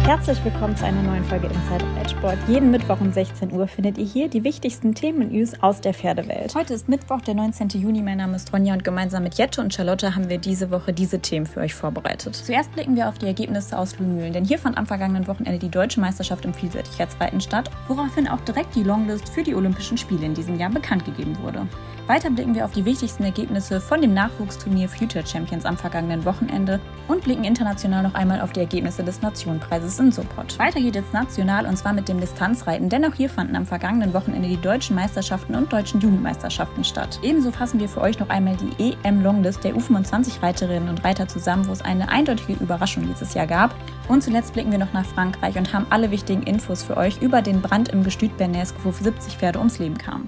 Herzlich willkommen zu einer neuen Folge Inside Reitsport. Jeden Mittwoch um 16 Uhr findet ihr hier die wichtigsten Themen und News aus der Pferdewelt. Heute ist Mittwoch, der 19. Juni. Mein Name ist Ronja und gemeinsam mit Jette und Charlotte haben wir diese Woche diese Themen für euch vorbereitet. Zuerst blicken wir auf die Ergebnisse aus Luhnmühlen, denn hier fand am vergangenen Wochenende die Deutsche Meisterschaft im Vielseitigkeitsreiten statt, woraufhin auch direkt die Longlist für die Olympischen Spiele in diesem Jahr bekannt gegeben wurde. Weiter blicken wir auf die wichtigsten Ergebnisse von dem Nachwuchsturnier Future Champions am vergangenen Wochenende und blicken international noch einmal auf die Ergebnisse des Nationenpreises in Sopot. Weiter geht es national und zwar mit dem Distanzreiten, denn auch hier fanden am vergangenen Wochenende die deutschen Meisterschaften und deutschen Jugendmeisterschaften statt. Ebenso fassen wir für euch noch einmal die EM-Longlist der U25-Reiterinnen und Reiter zusammen, wo es eine eindeutige Überraschung dieses Jahr gab. Und zuletzt blicken wir noch nach Frankreich und haben alle wichtigen Infos für euch über den Brand im Gestüt Bernesque, wo 70 Pferde ums Leben kamen.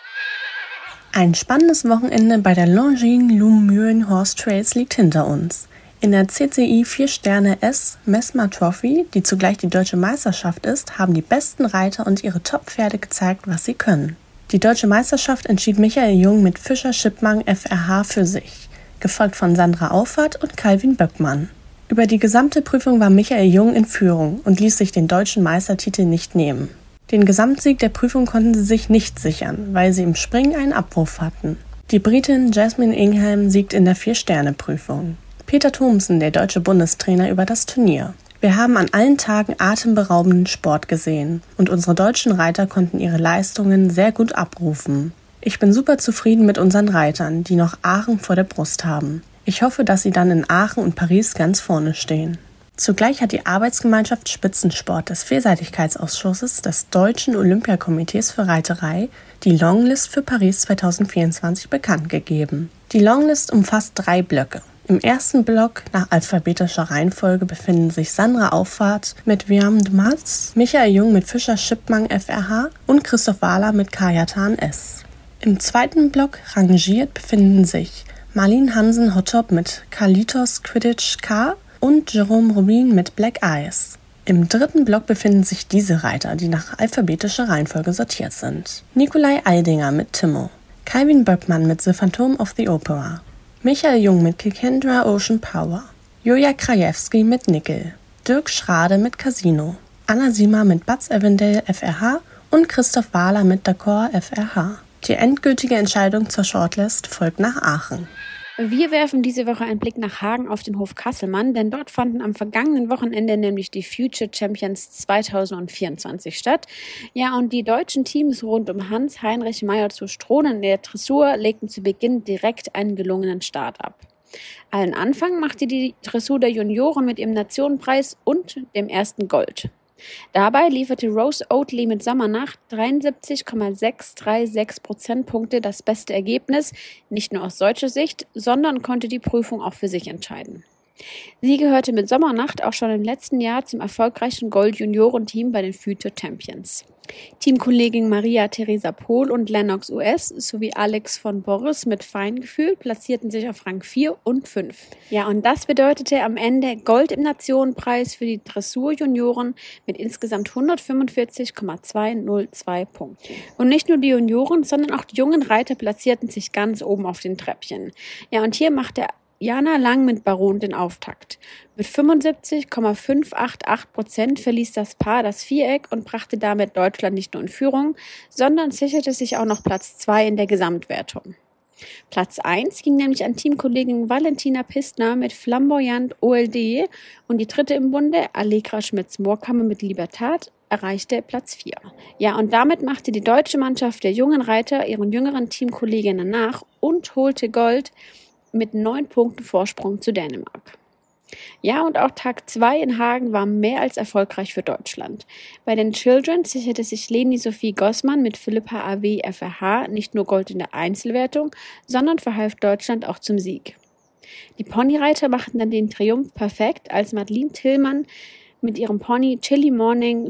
Ein spannendes Wochenende bei der Longines Luhnmühlen Horse Trails liegt hinter uns. In der CCI 4-Sterne-S Messmer Trophy, die zugleich die deutsche Meisterschaft ist, haben die besten Reiter und ihre Top-Pferde gezeigt, was sie können. Die deutsche Meisterschaft entschied Michael Jung mit Fischer Schippmann FRH für sich, gefolgt von Sandra Auffahrt und Calvin Böckmann. Über die gesamte Prüfung war Michael Jung in Führung und ließ sich den deutschen Meistertitel nicht nehmen. Den Gesamtsieg der Prüfung konnten sie sich nicht sichern, weil sie im Springen einen Abruf hatten. Die Britin Jasmine Ingham siegt in der 4-Sterne-Prüfung. Peter Thomsen, der deutsche Bundestrainer, über das Turnier. Wir haben an allen Tagen atemberaubenden Sport gesehen und unsere deutschen Reiter konnten ihre Leistungen sehr gut abrufen. Ich bin super zufrieden mit unseren Reitern, die noch Aachen vor der Brust haben. Ich hoffe, dass sie dann in Aachen und Paris ganz vorne stehen. Zugleich hat die Arbeitsgemeinschaft Spitzensport des Vielseitigkeitsausschusses des Deutschen Olympiakomitees für Reiterei die Longlist für Paris 2024 bekannt gegeben. Die Longlist umfasst 3 Blöcke. Im ersten Block nach alphabetischer Reihenfolge befinden sich Sandra Auffahrt mit Wiam Dumas, Michael Jung mit Fischer Schippmann FRH und Christoph Wahler mit Kajatan S. Im zweiten Block rangiert befinden sich Marlene Hansen-Hottop mit Kalitos Quidditch K und Jerome Rubin mit Black Eyes. Im dritten Block befinden sich diese Reiter, die nach alphabetischer Reihenfolge sortiert sind. Nikolai Eidinger mit Timo, Calvin Böckmann mit The Phantom of the Opera, Michael Jung mit Kikendra Ocean Power, Julia Krajewski mit Nickel, Dirk Schrade mit Casino, Anna Siemer mit Butz Avondale FRH und Christoph Wahler mit D'accord FRH. Die endgültige Entscheidung zur Shortlist folgt nach Aachen. Wir werfen diese Woche einen Blick nach Hagen auf den Hof Kasselmann, denn dort fanden am vergangenen Wochenende nämlich die Future Champions 2024 statt. Ja, und die deutschen Teams rund um Hans-Heinrich Meyer zu Strohnen in der Dressur legten zu Beginn direkt einen gelungenen Start ab. Allen Anfang machte die Dressur der Junioren mit ihrem Nationenpreis und dem ersten Gold. Dabei lieferte Rose Oatley mit Sommernacht 73,636 Prozentpunkte das beste Ergebnis, nicht nur aus deutscher Sicht, sondern konnte die Prüfung auch für sich entscheiden. Sie gehörte mit Sommernacht auch schon im letzten Jahr zum erfolgreichen Gold-Juniorenteam bei den Future Champions. Teamkollegin Maria Theresa Pohl und Lennox US sowie Alex von Boris mit Feingefühl platzierten sich auf Rang 4 und 5. Ja, und das bedeutete am Ende Gold im Nationenpreis für die Dressur-Junioren mit insgesamt 145,202 Punkten. Und nicht nur die Junioren, sondern auch die jungen Reiter platzierten sich ganz oben auf den Treppchen. Ja, und hier machte Jana Lang mit Baron den Auftakt. Mit 75,588% verließ das Paar das Viereck und brachte damit Deutschland nicht nur in Führung, sondern sicherte sich auch noch Platz 2 in der Gesamtwertung. Platz 1 ging nämlich an Teamkollegin Valentina Pistner mit Flamboyant OLD und die dritte im Bunde, Allegra Schmitz-Moorkammer mit Libertad, erreichte Platz 4. Ja, und damit machte die deutsche Mannschaft der jungen Reiter ihren jüngeren Teamkolleginnen nach und holte Gold mit 9 Punkten Vorsprung zu Dänemark. Ja, und auch Tag 2 in Hagen war mehr als erfolgreich für Deutschland. Bei den Children sicherte sich Leni Sophie Gossmann mit Philippa AW FRH nicht nur Gold in der Einzelwertung, sondern verhalf Deutschland auch zum Sieg. Die Ponyreiter machten dann den Triumph perfekt, als Madeline Tillmann mit ihrem Pony Chili Morning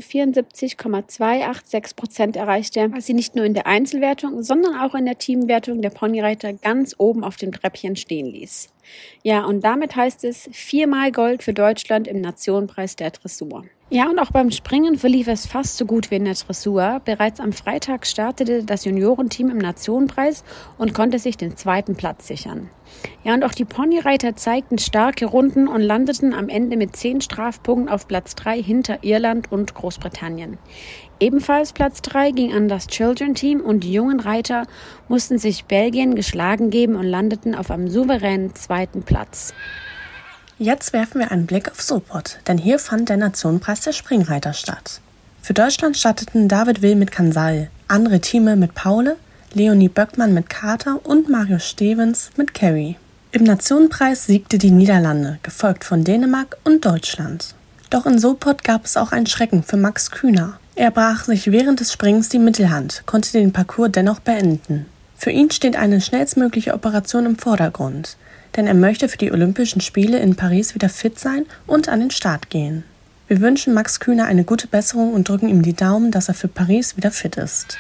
74,286% erreichte, was sie nicht nur in der Einzelwertung, sondern auch in der Teamwertung der Ponyreiter ganz oben auf dem Treppchen stehen ließ. Ja, und damit heißt es 4-mal Gold für Deutschland im Nationenpreis der Dressur. Ja, und auch beim Springen verlief es fast so gut wie in der Dressur. Bereits am Freitag startete das Juniorenteam im Nationenpreis und konnte sich den 2. Platz sichern. Ja, und auch die Ponyreiter zeigten starke Runden und landeten am Ende mit 10 Strafpunkten auf Platz 3 hinter Irland und Großbritannien. Ebenfalls Platz 3 ging an das Children-Team und die jungen Reiter mussten sich Belgien geschlagen geben und landeten auf einem souveränen 2. Platz. Jetzt werfen wir einen Blick auf Sopot, denn hier fand der Nationenpreis der Springreiter statt. Für Deutschland starteten David Will mit Kansal, andere Teame mit Paule, Leonie Böckmann mit Carter und Marius Stevens mit Carey. Im Nationenpreis siegte die Niederlande, gefolgt von Dänemark und Deutschland. Doch in Sopot gab es auch einen Schrecken für Max Kühner. Er brach sich während des Springens die Mittelhand, konnte den Parcours dennoch beenden. Für ihn steht eine schnellstmögliche Operation im Vordergrund, denn er möchte für die Olympischen Spiele in Paris wieder fit sein und an den Start gehen. Wir wünschen Max Kühner eine gute Besserung und drücken ihm die Daumen, dass er für Paris wieder fit ist.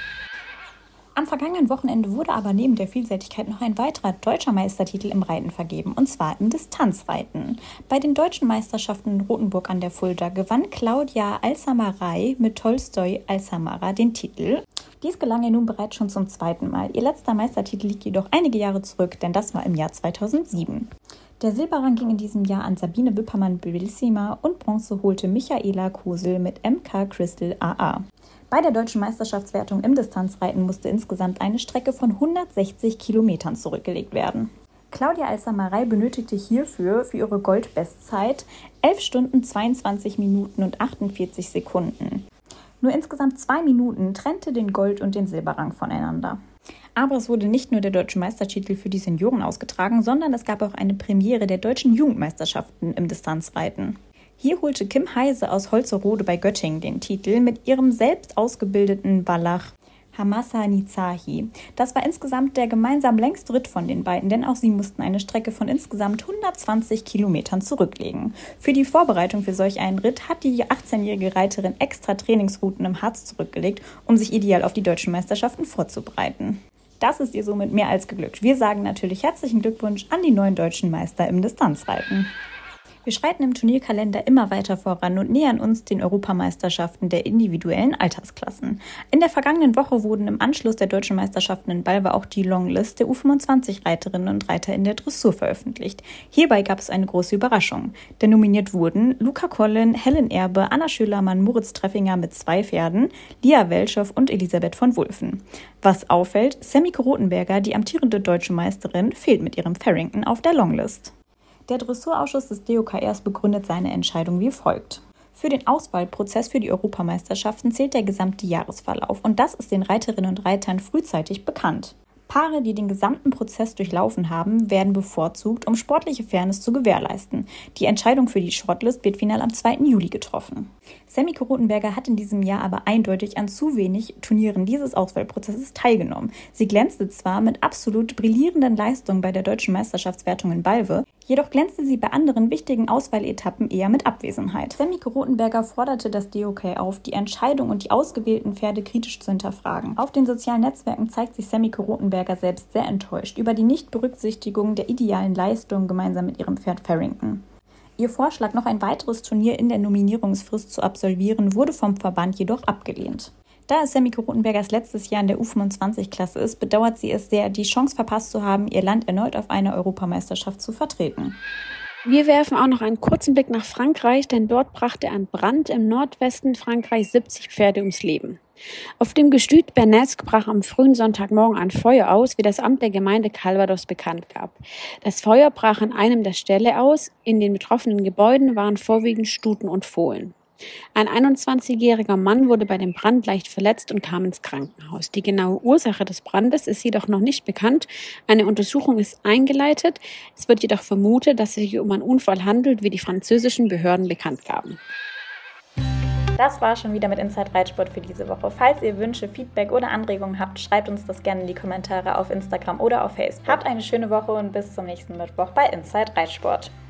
Am vergangenen Wochenende wurde aber neben der Vielseitigkeit noch ein weiterer deutscher Meistertitel im Reiten vergeben, und zwar im Distanzreiten. Bei den deutschen Meisterschaften in Rothenburg an der Fulda gewann Claudia Alsamaray mit Tolstoi Alsamara den Titel. Dies gelang ihr nun bereits schon zum 2. Mal. Ihr letzter Meistertitel liegt jedoch einige Jahre zurück, denn das war im Jahr 2007. Der Silberrang ging in diesem Jahr an Sabine Wippermann-Bellissima und Bronze holte Michaela Kosel mit MK Crystal AA. Bei der deutschen Meisterschaftswertung im Distanzreiten musste insgesamt eine Strecke von 160 Kilometern zurückgelegt werden. Claudia Alsamaray benötigte hierfür für ihre Goldbestzeit 11 Stunden 22 Minuten und 48 Sekunden. Nur insgesamt 2 Minuten trennte den Gold- und den Silberrang voneinander. Aber es wurde nicht nur der deutsche Meistertitel für die Senioren ausgetragen, sondern es gab auch eine Premiere der deutschen Jugendmeisterschaften im Distanzreiten. Hier holte Kim Heise aus Holzerode bei Göttingen den Titel mit ihrem selbst ausgebildeten Wallach Hamasa Nizahi. Das war insgesamt der gemeinsam längste Ritt von den beiden, denn auch sie mussten eine Strecke von insgesamt 120 Kilometern zurücklegen. Für die Vorbereitung für solch einen Ritt hat die 18-jährige Reiterin extra Trainingsrouten im Harz zurückgelegt, um sich ideal auf die deutschen Meisterschaften vorzubereiten. Das ist ihr somit mehr als geglückt. Wir sagen natürlich herzlichen Glückwunsch an die neuen deutschen Meister im Distanzreiten. Wir schreiten im Turnierkalender immer weiter voran und nähern uns den Europameisterschaften der individuellen Altersklassen. In der vergangenen Woche wurden im Anschluss der deutschen Meisterschaften in Balve auch die Longlist der U25-Reiterinnen und Reiter in der Dressur veröffentlicht. Hierbei gab es eine große Überraschung, denn nominiert wurden Luca Collin, Helen Erbe, Anna Schölermann, Moritz Treffinger mit 2 Pferden, Lia Welschow und Elisabeth von Wulffen. Was auffällt, Semmike Rothenberger, die amtierende deutsche Meisterin, fehlt mit ihrem Farrington auf der Longlist. Der Dressurausschuss des DOKRs begründet seine Entscheidung wie folgt. Für den Auswahlprozess für die Europameisterschaften zählt der gesamte Jahresverlauf und das ist den Reiterinnen und Reitern frühzeitig bekannt. Paare, die den gesamten Prozess durchlaufen haben, werden bevorzugt, um sportliche Fairness zu gewährleisten. Die Entscheidung für die Shortlist wird final am 2. Juli getroffen. Semmike Rothenberger hat in diesem Jahr aber eindeutig an zu wenig Turnieren dieses Auswahlprozesses teilgenommen. Sie glänzte zwar mit absolut brillierenden Leistungen bei der deutschen Meisterschaftswertung in Balve, jedoch glänzte sie bei anderen wichtigen Auswahletappen eher mit Abwesenheit. Semmike Rothenberger forderte das DOK auf, die Entscheidung und die ausgewählten Pferde kritisch zu hinterfragen. Auf den sozialen Netzwerken zeigt sich Semmike Rothenberger selbst sehr enttäuscht über die Nichtberücksichtigung der idealen Leistungen gemeinsam mit ihrem Pferd Farrington. Ihr Vorschlag, noch ein weiteres Turnier in der Nominierungsfrist zu absolvieren, wurde vom Verband jedoch abgelehnt. Da es Semmike Rothenbergers letztes Jahr in der U25-Klasse ist, bedauert sie es sehr, die Chance verpasst zu haben, ihr Land erneut auf einer Europameisterschaft zu vertreten. Wir werfen auch noch einen kurzen Blick nach Frankreich, denn dort brachte ein Brand im Nordwesten Frankreichs 70 Pferde ums Leben. Auf dem Gestüt Bernesque brach am frühen Sonntagmorgen ein Feuer aus, wie das Amt der Gemeinde Calvados bekannt gab. Das Feuer brach an einem der Ställe aus. In den betroffenen Gebäuden waren vorwiegend Stuten und Fohlen. Ein 21-jähriger Mann wurde bei dem Brand leicht verletzt und kam ins Krankenhaus. Die genaue Ursache des Brandes ist jedoch noch nicht bekannt. Eine Untersuchung ist eingeleitet. Es wird jedoch vermutet, dass es sich um einen Unfall handelt, wie die französischen Behörden bekannt gaben. Das war schon wieder mit Inside Reitsport für diese Woche. Falls ihr Wünsche, Feedback oder Anregungen habt, schreibt uns das gerne in die Kommentare auf Instagram oder auf Facebook. Habt eine schöne Woche und bis zum nächsten Mittwoch bei Inside Reitsport.